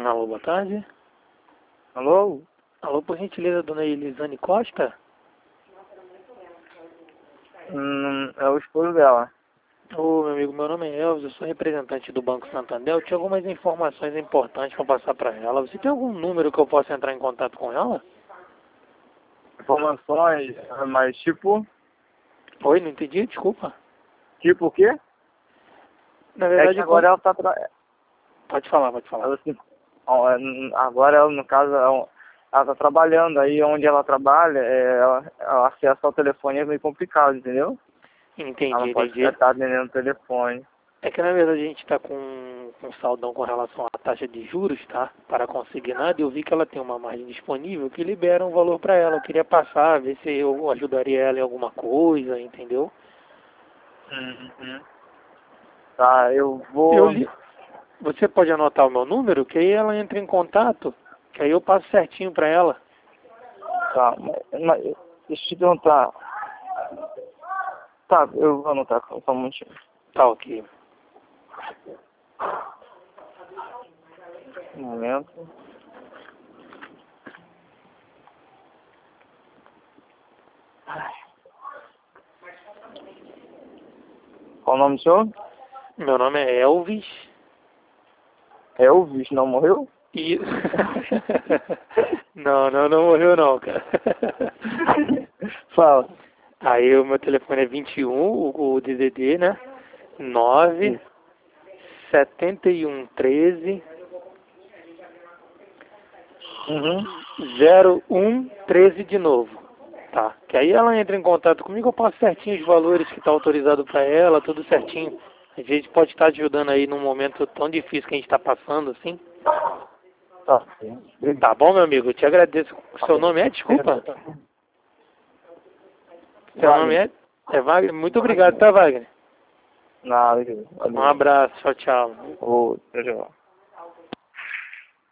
Alô, boa tarde. Alô? Alô, por gentileza, dona Elisane Costa? É o esposo dela. Ô, meu amigo, meu nome é Elvis, eu sou representante do Banco Santander. Eu tinha algumas informações importantes para passar para ela. Você tem algum número que eu possa entrar em contato com ela? Informações, mas tipo... Oi, não entendi, desculpa. Tipo o quê? Na É verdade, que agora ela tá... pode falar, pode falar. Ela, assim, agora, ela, no caso, ela tá trabalhando. Aí onde ela trabalha, ela acesso ao telefone é meio complicado, entendeu? Ela Entendi, não pode entendi. estar atendendo o telefone. É que na verdade a gente está com um saldão com relação à taxa de juros, tá? Para consignado, e eu vi que ela tem uma margem disponível que libera um valor para ela. Eu queria passar, ver se eu ajudaria ela em alguma coisa, entendeu? Uhum. Tá, eu Eu vou... li... Você pode anotar o meu número, que aí ela entra em contato, que aí eu passo certinho para ela. Tá, mas deixa eu te perguntar. Tá, eu vou anotar só um momentinho. Tá, ok. Um momento. Qual o nome do senhor? Meu nome é Elvis. Elvis, não morreu? E... não morreu não, cara. Fala. Aí o meu telefone é 21, o DDD, né? 9 71 13 Uhum. 0113 de novo. Tá. Que aí ela entra em contato comigo, eu passo certinho os valores que está autorizado para ela, tudo certinho. A gente pode estar ajudando aí num momento tão difícil que a gente está passando, assim. Tá. Tá bom, meu amigo? Eu te agradeço. O seu nome é? Desculpa. Seu nome Wagner. é Wagner? Muito obrigado, tá, Wagner? Nada. Um abraço. Tchau, tchau. Ô, tchau.